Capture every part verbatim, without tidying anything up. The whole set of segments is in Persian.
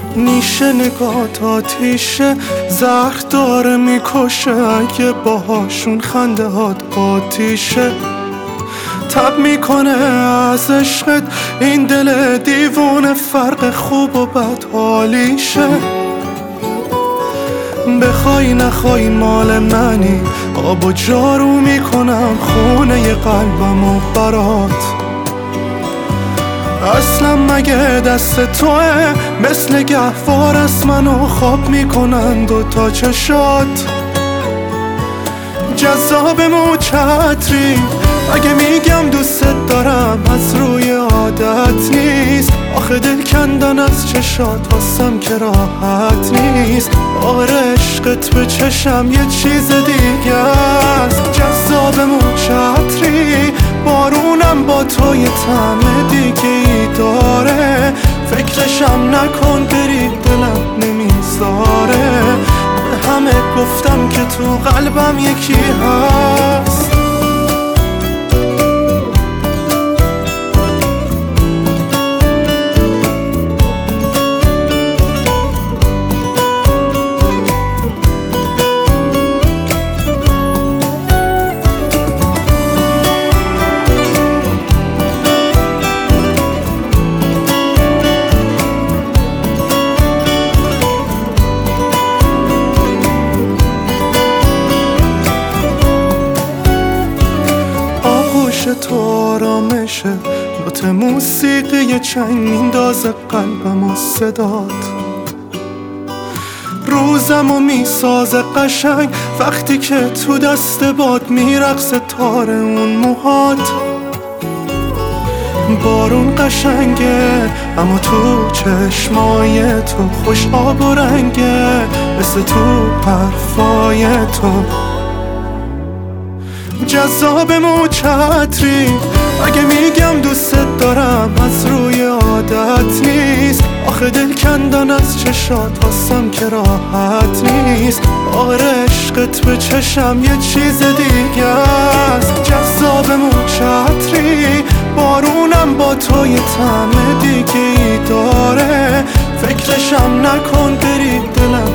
نیشه نگات آتیشه، زهر داره میکشه اگه باهاشون خنده هات آتیشه. تب میکنه از عشقت این دل دیوونه، فرق خوب و بد حالیشه. بخوای نخوای مال منی، آب و جارو میکنم خونه قلبم و برات. اصلا مگه دست توه؟ مثل گهوار از منو خواب میکنن دوتا چشات. جذاب مو چتری اگه میگم دوست دارم از روی عادت نیست. آخه دل کندن از چشات واسم که راحت نیست. آره عشقت به چشم یه چیز دیگه است. جذاب مو چتری بارونم با تو یه طعم دیگه ای داره. فکرشم نکن بری دلم نمیذاره. به همه گفتم که تو قلبم یکی هست. تو آرامشه، نوت موسیقی چنگ میندازه قلبم و صدات. روزم و میسازه قشنگ وقتی که تو دست باد میرقصه تار اون موهات. بارون قشنگه اما تو چشمای تو خوش آب و رنگه، مثل تو حرفای تو. جذاب مو چتری اگه میگم دوست دارم از روی عادت نیست. آخه دل کندن از چشات واسم که راحت نیست. آره عشقت به چشم یه چیز دیگه است. جذاب مو چتری بارونم با تو یه طعم دیگه ای داره. فکرشم نکن بری دلم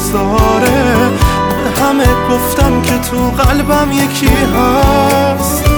نمیذاره. همه گفتم که تو قلبم یکی هست.